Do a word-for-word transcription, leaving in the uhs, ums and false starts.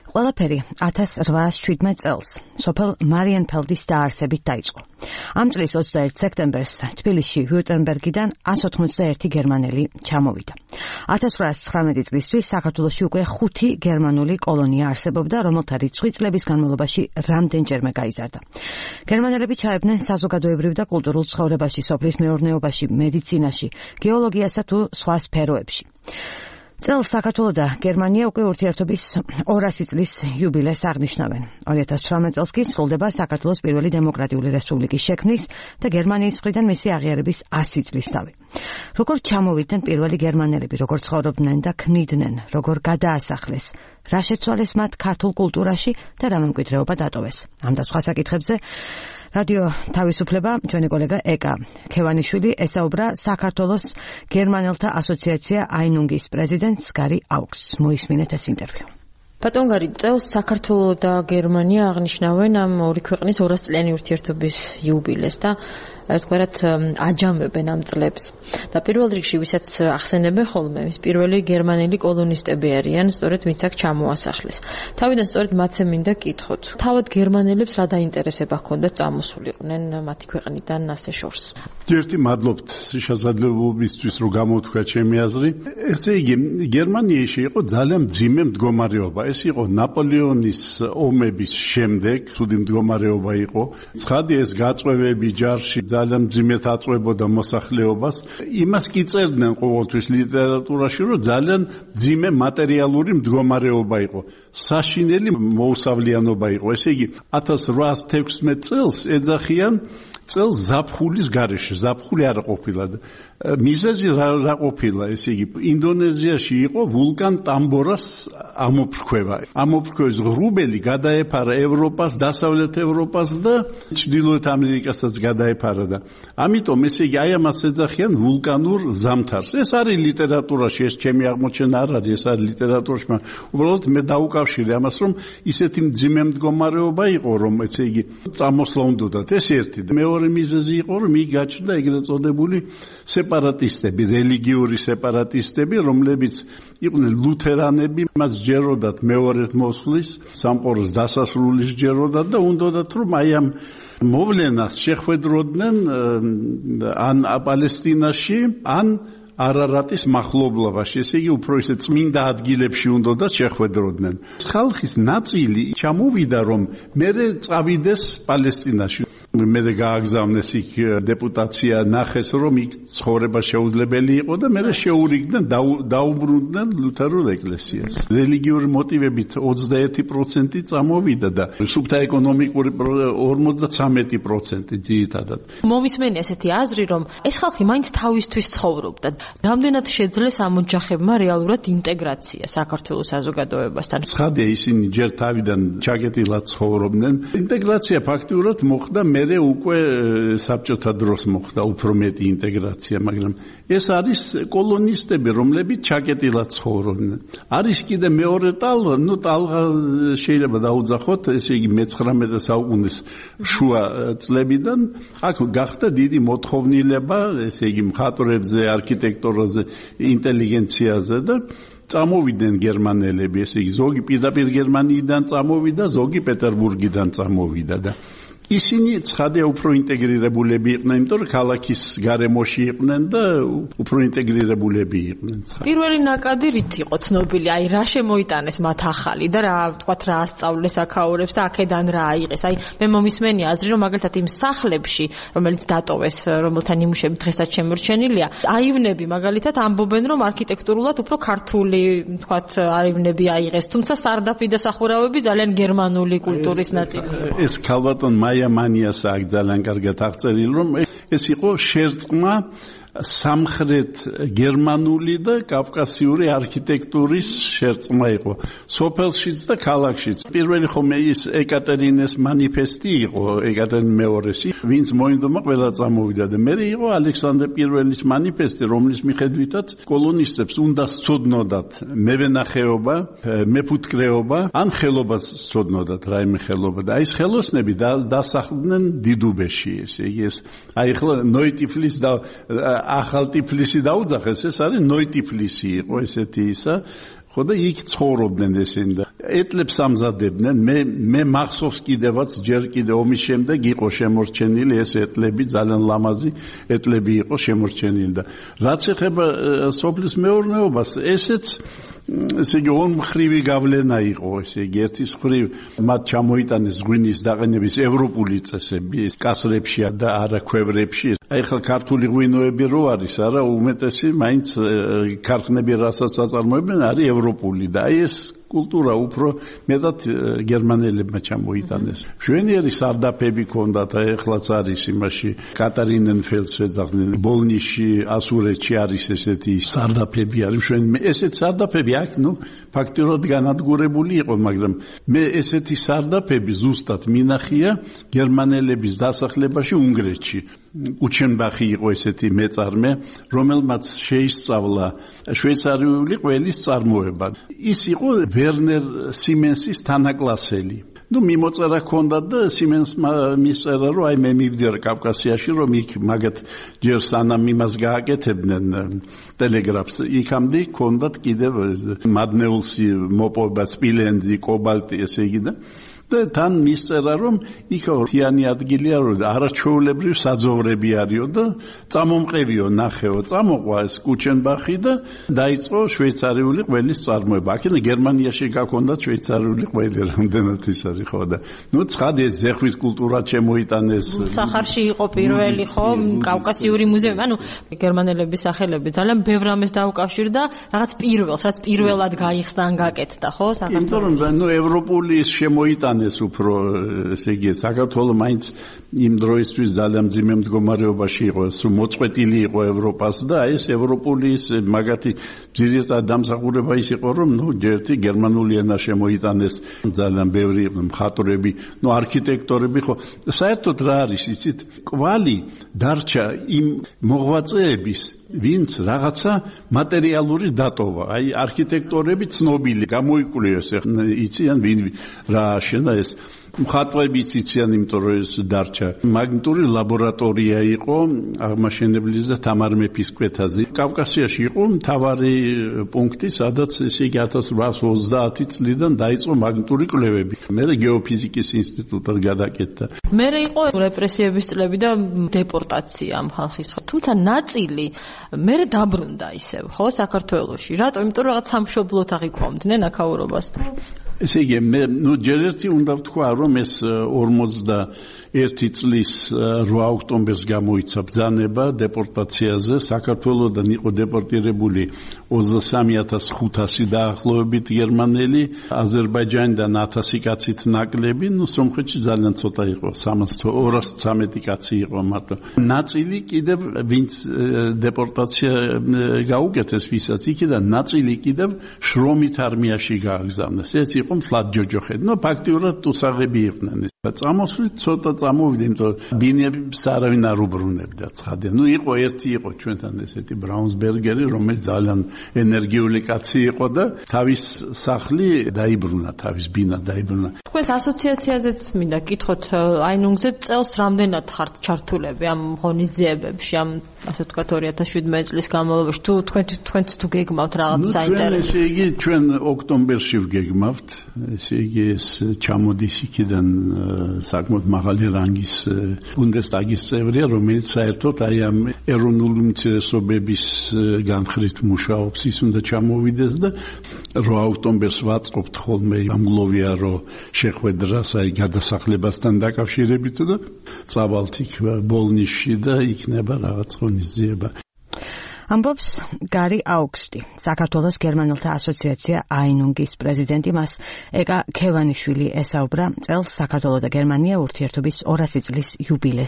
ყველაფერი ათას რვაასი შვიდმეტ წელს სოფელ მარიენფელდის დაარსებით დაიწყო. ამ წლის ოცდაერთი სექტემბერს თბილისში ვიურტემბერგიდან ას ოთხმოცდაერთი გერმანელი ჩამოვიდა. ათას რვაასი ცხრამეტი წლისთვის საქართველოში უკვე ხუთი გერმანული კოლონია არსებობდა, რომელთა რიცხვი წლების განმავლობაში რამდენჯერმე გაიზარდა. გერმანელები ჩაებდნენ საზოგადოებრივ და კულტურულ ცხოვრებაში, სოფლის მეურნეობაში, მედიცინაში, გეოლოგიასა თუ სხვა სფეროებში. წელს საქართველო და გერმანია უკვე ურთიერთობის ორასი წლის იუბილეს აღნიშნავენ. ორი ათას ცხრამეტ წელს კი სრულდება საქართველოს პირველი დემოკრატიული რესპუბლიკის შექმნის და გერმანიის მხრიდან მისი აღიარების ასი წლის თავი. როგორ ჩამოვიდნენ პირველი გერმანელები, როგორ ცხოვრობდნენ და ქმნიდნენ, როგორ გადაასახლეს, რა შეცვალეს მათ ქართულ კულტურაში და რა მემკვიდრეობა დატოვეს. ამ და სხვა საკითხებზე რადიო თავისუფლება ჩვენი კოლეგა ეკა ქევანიშვილი ესაუბრა საქართველოს გერმანელთა ასოციაცია აინუნგის პრეზიდენტს გარი აუქს. მოისმინეთ ეს ინტერვიუ. ბატონ გარი, წელს საქართველო და გერმანია აღნიშნავენ ამ ორი ქვეყნის ორასწლიანი ურთიერთობის იუბილეს და ვთქვათ აჯამებენ ამ წლებს. და პირველ რიგში ვისაც ახსენებენ ხოლმე, ის პირველი გერმანელი კოლონისტები არიან, სწორედ ვინც აქ ჩამოასახლეს. თავიდან სწორედ მათზე მინდა კითხოთ. თავად გერმანელებს რა დაინტერესება ჰქონდათ წამოსულიყვნენ მათი ქვეყნიდან ასე შორს? ერთი მადლობთ შესაძლებლობისთვის რომ გამოვთქვა ჩემი აზრი. ესე იგი, გერმანიაში იყო ძალიან მძიმე მდგომარეობა. ეს იყო ნაპოლეონის ომების შემდეგ, ცუდი მდგომარეობა იყო. ცხადი ეს გაწვევები ჯარში ძალიან მძიმედ აწვებოდა მოსახლეობას. იმას კი წერდნენ ყოველთვის ლიტერატურაში, რომ ძალიან მძიმე მატერიალური მდგომარეობა იყო. საშინელი მოუსავლიანობა იყო. ესე იგი, ათას რვაასი თექვსმეტ წელს ეძახიან წელს ზაფხულის გარეშე, ზაფხული არ ყოფილა. მიზეზი რა, რა ყოფილა, ესე იგი, ინდონეზიაში იყო ვულკან ტამბორას ამოფრქვევა. ამოფრქვევის ღრუბელი გადაეფარა ევროპას, დასავლეთ ევროპას და ჩრდილოეთ ამერიკასაც გადაეფარა და ამიტომ ესე იგი, აი ამას ეძახიან ვულკანურ ზამთარს. ეს არის ლიტერატურაში, ეს ჩემი აღმოჩენა არ არის, ეს არის ლიტერატურაში, მაგრამ უბრალოდ მე დავუკავშირე ამას, რომ ისეთი მძიმე მდგომარეობა იყო, რომ ესე იგი, წამოსვლა უნდათ. ეს ერთი. მეორე მიზეზი იყო, რომ იგი გაჩნდა ეგრეთ წოდებული სეპარატისტები, რელიგიური სეპარატისტები, რომლებიც იყვნენ ლუთერანები, მას ჯეროდათ მეორედ მოსვლის, სამყაროს დასასრულის ჯეროდათ და უნდათ რომ აი ამ მოვლენას შეხვედროდნენ ან პალესტინაში, ან არარატის მახლობლობაში, ესე იგი უფრო ისე წმინდა ადგილებში უნდათ შეხვედროდნენ. ხალხის ნაწილი ჩამოვიდა, რომ მერე წავიდეს პალესტინაში. მერე გააგზავნეს იქ დეპუტაცია, ნახეს, რომ იქ ცხოვრება შეუძლებელი იყო და მერე შეურიგდნენ, დაუბრუნდნენ ლუთერულ ეკლესიას. რელიგიური მოტივებით ოცდაერთი პროცენტი წამოვიდა და სუფთა ეკონომიკური ორმოცდათრამეტი პროცენტი ძირითადად. მომისმენია ესეთი აზრი, რომ ეს ხალხი მაინც თავისთვის ცხოვრობდა. რამდენად შეძლეს ამ ოჯახებმა რეალურად ინტეგრაცია საქართველოს საზოგადოებასთან? ცხადია, ისინი ჯერ თავიდან ჩაკეტილად ცხოვრობდნენ. ინტეგრაცია ფაქტიურად მოხდა მერე უკვე საბჭოთა დროს მოხდა უფრო მეტი ინტეგრაცია, მაგრამ ეს არის კოლონისტები, რომლებიც ჩაკეტილად ცხოვრობდნენ. არის კიდე მეორე ტალღა, ნუ ტალღა შეიძლება დაუძახოთ, ესე იგი მეცხრამეტე საუკუნის შუა წლებიდან, აქ გახდა დიდი მოთხოვნილება, ესე იგი მხატვრებზე, არქიტექტურაზე, ინტელიგენციაზე და წამოვიდნენ გერმანელები, ესე იგი ზოგი პირდაპირ გერმანიიდან წამოვიდა, ზოგი პეტერბურგიდან წამოვიდა და ისინი ცხადია უფრო ინტეგრირებულები იყვნენ, იმიტომ რომ ქალაქის გარემოში იყვნენ და უფრო ინტეგრირებულები იყვნენ. პირველი ნაკადი რით იყო ცნობილი? აი რა შემოიტანეს მათ ახალი და რა ვთქვათ რა ასწავლეს აქაურებს და აქედან რა აიღეს? აი მე მომისმენია აზრი, რომ მაგალითად იმ სახლებში, რომელიც დატოვეს, რომელთა ნიმუშები დღესაც შემორჩენილია, აივნები მაგალითად ამბობენ, რომ არქიტექტურულად უფრო ქართული, ვთქვათ, აივნები აიღეს, თუმცა სარდაფი და სახურავები ძალიან გერმანული კულტურის ნაწილი. ეს ქალბატონ მანიას აქ ძალიან კარგად აღწერილი, რომ ეს იყო შერწყმა სამხრეთ გერმანული და კავკასიური არქიტექტურის შერწყმა იყო სოფელშიც და ქალაქშიც. პირველი ხომ ის ეკატერინეს მანიფესტი იყო, ეკატერინე მეორესი, ვინც მოინდომა ყველა წამოვიდა და მერე იყო ალექსანდრე პირველის მანიფესტი, რომლის მიხედვითაც კოლონისტებს უნდა სცოდნოდათ მევენახეობა, მეფუტკრეობა, ან ხელობას სცოდნოდათ რაიმე ხელობა და ის ხელოსნები დასახლდნენ დიდუბეში, ესე იგი ეს აი ხლა ნოიტიფლის და ახალ ტიფლისი დაუძახეს, ეს არის ნოიტიფლისი იყო ესეთი ისა, ხო და იქ ცხოვრობდნენ ესენი და ეტლებს ამზადებდნენ. მე მე მახსოვს კიდევაც ჯერ კიდე ომის შემდეგ იყო შემორჩენილი ეს ეტლები, ძალიან ლამაზი ეტლები იყო შემორჩენილი და რაც ეხება სოფლის მეურნეობას, ესეც ესე იგი ორმხრივი გავლენა იყო, ესე იგი ერთის მხრივ მათ ჩამოიტანეს ღვინის დაყენების ევროპული წესები კასრებში და არა ქვევრებში. აი ხა ქართული ღვინოები რო არის, არა უმეტესი მაინც ქარხნები რასაც აწარმოებენ არის ევროპული და აი ეს კულტურა უფრო მეტად გერმანელებმა ჩამოიტანეს. მშვენიერი სარდაფები ჰქონდათ, ეხლაც არის იმაში კატარინენფელდს ეძახდნენ, ბოლნისში, ასურეთში არის ესეთი სარდაფები არის მშვენი. ესეთ სარდაფები აქ, ნუ ფაქტიურად განადგურებული იყო, მაგრამ მე ესეთი სარდაფები ზუსტად მინახია გერმანელების დასახლებაში უნგრეთში. უჩენბახი იყო ესეთი მეწარმე, რომელმაც შეისწავლა შვეიცარიული ყველის წარმოება. ის იყო ვერნერ სიმენსის თანაკლასელი. ნუ მიმოწერა ჰქონდა და სიმენსმა მისწერა, რომ აი მე მივდივარ კავკასიაში, რომ იქ მაგათ ჯერ სანამ იმას გააკეთებდნენ ტელეგრაფს, იქამდე ჰქონდათ კიდევ მადნეულსი მოპოვება, სპილენძი, კობალტი, ესე იგი და და თან მისწერა, რომ იქ თიანი ადგილია, რომ არაჩვეულებრივ საძოვრები არისო და წამომყევიო ნახეო, წამოყვა ეს კუჩენბახი და დაიწყო შვეიცარიული ყველის წარმოება. აქედან გერმანიაში გაქონდა შვეიცარიული ყველი, რამდენად ის არის ხო და ნუ ცხადია ზეხვის კულტურა შემოიტანეს. სახარში იყო პირველი ხო კავკასიური მუზეუმი, ანუ გერმანელების სახელები ძალიან ბევრ ამას დაუკავშირდა, რაღაც პირველს, რაც პირველად გაიხსნა ან გაკეთდა, ხო საქართველოს. იმიტომ რომ ნუ ევროპული შემოიტანა ეს უფრო ესე იგი საქართველოს მაინც იმ დროისთვის ძალიან მძიმე მდგომარეობაში იყო, რომ მოწყვეტილი იყო ევროპას და აი ეს ევროპული ის მაგათი ძირითადი დამსახურება ის იყო, რომ ნუ ერთი გერმანული ენა შემოიტანეს, ძალიან ბევრი მხატვრები, ნუ არქიტექტორები ხო. საერთოდ რა არის იცით? კვალი დარჩა იმ მოღვაწეების, ვინც რაღაცა მატერიალური დატოვა. აი არქიტექტორები ცნობილი გამოიკვლიეს, იციან ვინ რა აშენა ეს მხატვრებიც იციან, იმიტომ რომ ეს დარჩა. მაგნიტური ლაბორატორია იყო აღმაშენებლის და თამარ მეფის კვეთაზე. კავკასიაში იყო მთავარი პუნქტი, სადაც ესე იგი ათას რვაას ოცდაათი წლიდან დაიწყო მაგნიტური კვლევები. მერე გეოფიზიკის ინსტიტუტად გადაკეთდა. მერე იყო რეპრესიების წლები და დეპორტაცია ამ ხალხის. თუმცა ნაწილი მერე დაბრუნდა ისევ, ხო, საქართველოში. რატომ? იმიტომ რომ რაღაც სამშობლოთ აღიქვამდნენ აქაურობას. ესე იგი, მე ნუ ჯერ ერთი უნდა ვთქვა, რომ ეს ორმოცდაერთი წლის რვა ოქტომბერს გამოიცა ბრძანება დეპორტაციაზე. საქართველოდან იყო დეპორტირებული ოცდასამი ათას ხუთასი დაახლოებით გერმანელი, აზერბაიჯანიდან ათასი კაცით ნაკლები, ნუ სომხეთში ძალიან ცოტა იყო, ორას ცამეტი კაცი იყო მარტო. ნაწილი კიდევ ვინც დეპორტაცია გაუკეთეს ვისაც, იქიდან ნაწილი კიდევ შრომით არმიაში გააგზავნეს. ეს იყო მთლად ჯოჯოხეთი. ნუ ფაქტიურად უსაღები იყვნენ. წამოსვლით ცოტა წამოვიდა, იმიტომ ბინებს არავინ არ უბრუნებდა ცხადია. ნუ იყო ერთი იყო ჩვენთან ესეთი ბრაუნსბერგერი, რომელიც ძალიან ენერგიული კაცი იყო და თავის სახლი დაიბრუნა, თავის ბინა დაიბრუნა. თქვენს ასოციაციაზეც მინდა კითხოთ, აი ნუნგზე წელს რამდენად ხართ ჩართულები ამ ღონისძიებებში, ამ ასე ვთქვათ ორი ათას შვიდმეტი წლის განმავლობაში, თუ თქვენ თქვენ თუ გეგმავთ რაღაც საინტერესო? ესე იგი ჩვენ ოქტომბერში ვგეგმავთ, ესე იგი ეს ჩამოდის იქიდან საკმაოდ მაღალი რანგის ბუნდესტაგის წევრია, რომელიც საერთოდ აი ამ ეროვნული უმცირესობების განხრით მუშაობს, ის უნდა ჩამოვიდეს და რვა ოქტომბერს ვაწყობთ ხოლმე ამგლოვია რომ შეხვედრას აი გადასახლებასთან დაკავშირებით და წავალთ იქ ბოლნისში და იქნება რაღაც ღონისძიება. ამბობს გარი აუგსტი, საქართველოს გერმანელთა ასოციაცია აინუნგის პრეზიდენტი. მას ეკა ქევანიშვილი ესაუბრა წელს საქართველო და გერმანია ურთიერთობის ორასი წლის იუბილეს